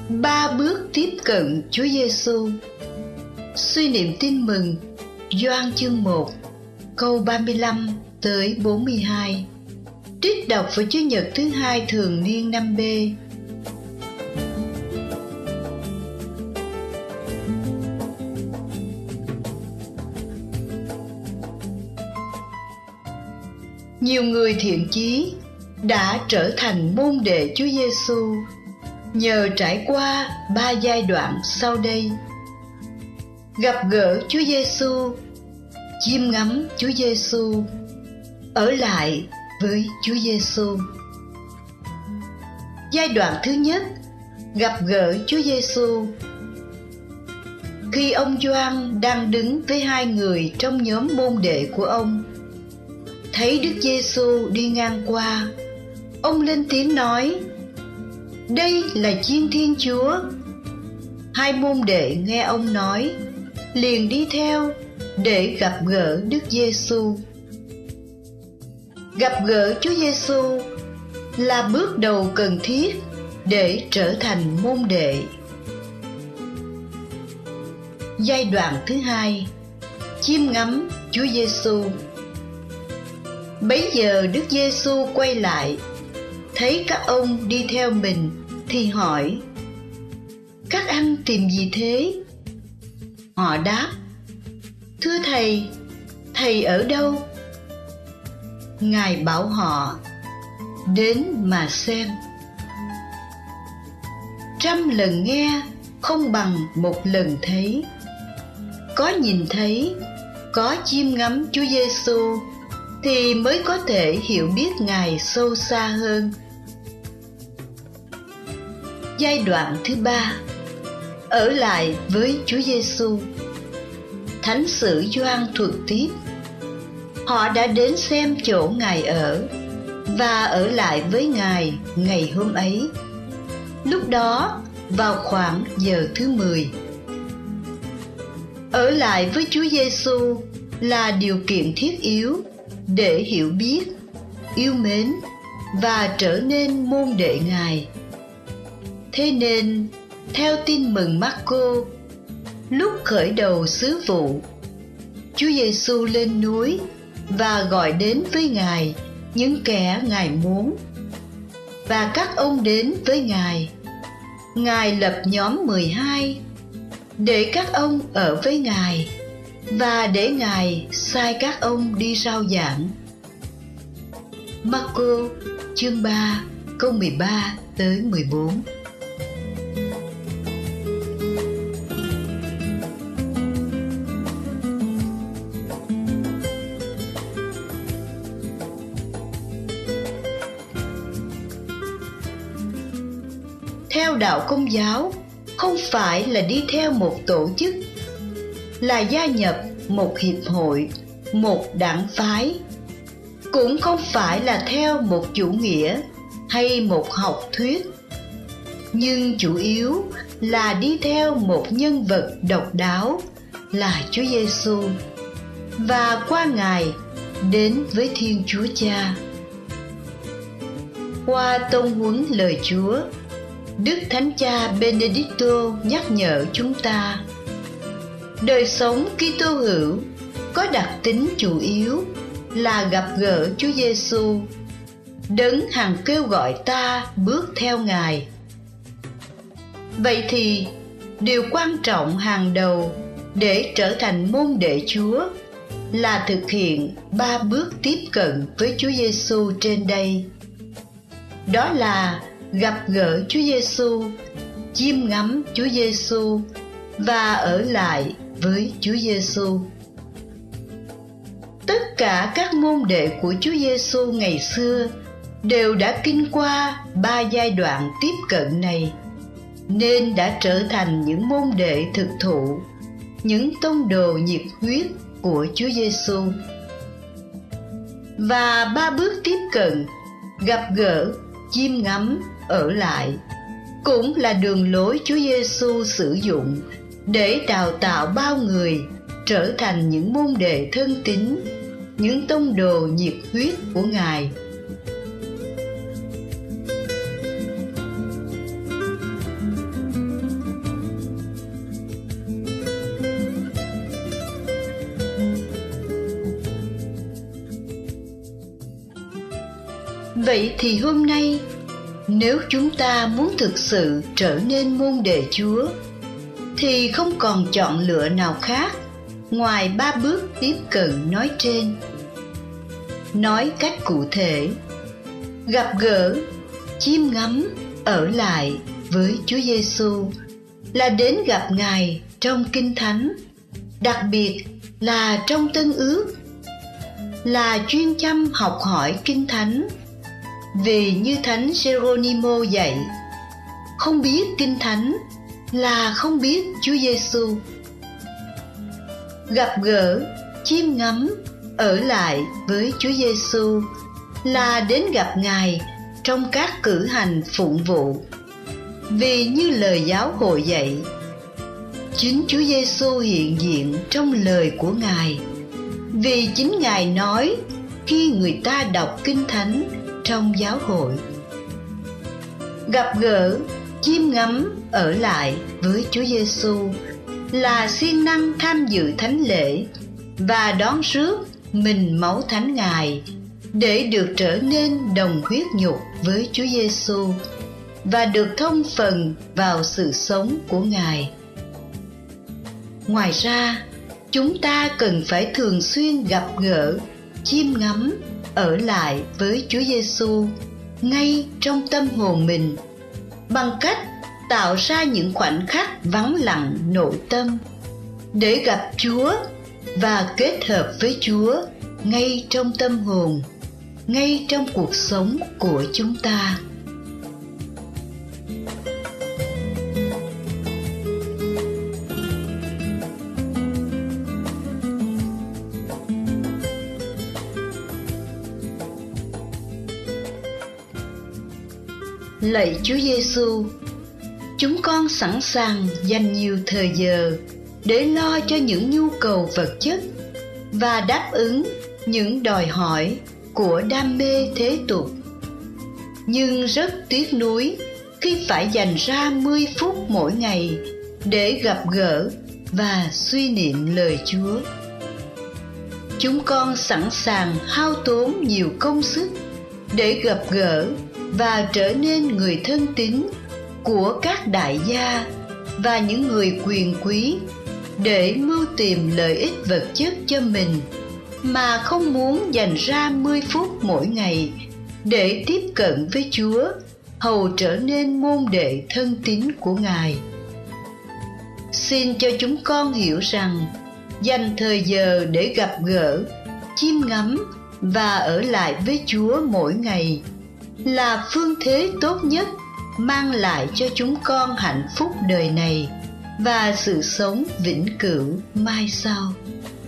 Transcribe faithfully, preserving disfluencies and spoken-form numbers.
Ba bước tiếp cận Chúa Giêsu. Suy niệm tin mừng Gioan chương một câu ba mươi lăm tới bốn mươi hai. Trích đọc vào Chủ nhật thứ hai thường niên năm B. Nhiều người thiện chí đã trở thành môn đệ Chúa Giêsu nhờ trải qua ba giai đoạn sau đây: gặp gỡ Chúa Giêsu, chiêm ngắm Chúa Giêsu, ở lại với Chúa Giêsu. Giai đoạn thứ nhất, gặp gỡ Chúa Giêsu. Khi ông Gioan đang đứng với hai người trong nhóm môn đệ của ông, thấy Đức Giêsu đi ngang qua, ông lên tiếng nói: "Đây là Chiên Thiên Chúa." Hai môn đệ nghe ông nói, liền đi theo để gặp gỡ Đức Giêsu. Gặp gỡ Chúa Giêsu là bước đầu cần thiết để trở thành môn đệ. Giai đoạn thứ hai, chiêm ngắm Chúa Giêsu. Bấy giờ Đức Giêsu quay lại, thấy các ông đi theo mình thì hỏi: "Các anh tìm gì thế?" Họ đáp: "Thưa Thầy, Thầy ở đâu?" Ngài bảo họ: "Đến mà xem." Trăm lần nghe không bằng một lần thấy. Có nhìn thấy, có chiêm ngắm Chúa Giêsu thì mới có thể hiểu biết Ngài sâu xa hơn. Giai đoạn thứ ba, ở lại với Chúa Giêsu. Thánh sử Gioan thuật tiếp: họ đã đến xem chỗ Ngài ở và ở lại với Ngài ngày hôm ấy, lúc đó vào khoảng giờ thứ mười. Ở lại với Chúa Giêsu là điều kiện thiết yếu để hiểu biết, yêu mến và trở nên môn đệ Ngài. Thế nên, theo tin mừng Mác-cô, lúc khởi đầu sứ vụ, Chúa Giêsu lên núi và gọi đến với Ngài những kẻ Ngài muốn, và các ông đến với Ngài. Ngài lập nhóm mười hai để các ông ở với Ngài và để Ngài sai các ông đi rao giảng. Mác-cô chương ba câu mười ba tới mười bốn. Theo đạo Công giáo không phải là đi theo một tổ chức, là gia nhập một hiệp hội, một đảng phái, cũng không phải là theo một chủ nghĩa hay một học thuyết, nhưng chủ yếu là đi theo một nhân vật độc đáo là Chúa Giêsu, và qua Ngài đến với Thiên Chúa Cha. Qua tông huấn lời Chúa, Đức Thánh Cha Benedicto nhắc nhở chúng ta: đời sống Kitô hữu có đặc tính chủ yếu là gặp gỡ Chúa Giêsu, đấng hằng kêu gọi ta bước theo Ngài. Vậy thì, điều quan trọng hàng đầu để trở thành môn đệ Chúa là thực hiện ba bước tiếp cận với Chúa Giêsu trên đây. Đó là gặp gỡ Chúa Giêsu, chiêm ngắm Chúa Giêsu và ở lại với Chúa Giêsu. Tất cả các môn đệ của Chúa Giêsu ngày xưa đều đã kinh qua ba giai đoạn tiếp cận này, nên đã trở thành những môn đệ thực thụ, những tông đồ nhiệt huyết của Chúa Giêsu. Và ba bước tiếp cận, gặp gỡ, chiêm ngắm, ở lại cũng là đường lối Chúa Giêsu sử dụng để đào tạo bao người trở thành những môn đệ thân tín, những tông đồ nhiệt huyết của Ngài. Vậy thì hôm nay, nếu chúng ta muốn thực sự trở nên môn đệ Chúa, thì không còn chọn lựa nào khác ngoài ba bước tiếp cận nói trên. Nói cách cụ thể, gặp gỡ, chiêm ngắm, ở lại với Chúa Giêsu là đến gặp Ngài trong Kinh Thánh, đặc biệt là trong Tân Ước, là chuyên chăm học hỏi Kinh Thánh. Vì như Thánh Geronimo dạy, không biết Kinh Thánh là không biết Chúa Giêsu. Gặp gỡ, chiêm ngắm, ở lại với Chúa Giêsu là đến gặp Ngài trong các cử hành phụng vụ. Vì như lời giáo hội dạy, chính Chúa Giêsu hiện diện trong lời của Ngài. Vì chính Ngài nói khi người ta đọc Kinh Thánh trong giáo hội. Gặp gỡ, chiêm ngắm, ở lại với Chúa Giêsu là siêng năng tham dự thánh lễ và đón rước mình máu thánh Ngài để được trở nên đồng huyết nhục với Chúa Giêsu và được thông phần vào sự sống của Ngài. Ngoài ra, chúng ta cần phải thường xuyên gặp gỡ, chiêm ngắm, ở lại với Chúa Giêsu ngay trong tâm hồn mình, bằng cách tạo ra những khoảnh khắc vắng lặng nội tâm để gặp Chúa và kết hợp với Chúa ngay trong tâm hồn, ngay trong cuộc sống của chúng ta. Lạy Chúa Giêsu, chúng con sẵn sàng dành nhiều thời giờ để lo cho những nhu cầu vật chất và đáp ứng những đòi hỏi của đam mê thế tục. Nhưng rất tiếc nuối khi phải dành ra mười phút mỗi ngày để gặp gỡ và suy niệm lời Chúa. Chúng con sẵn sàng hao tốn nhiều công sức để gặp gỡ và trở nên người thân tín của các đại gia và những người quyền quý để mưu tìm lợi ích vật chất cho mình, mà không muốn dành ra mười phút mỗi ngày để tiếp cận với Chúa, hầu trở nên môn đệ thân tín của Ngài. Xin cho chúng con hiểu rằng dành thời giờ để gặp gỡ, chiêm ngắm và ở lại với Chúa mỗi ngày là phương thế tốt nhất mang lại cho chúng con hạnh phúc đời này và sự sống vĩnh cửu mai sau.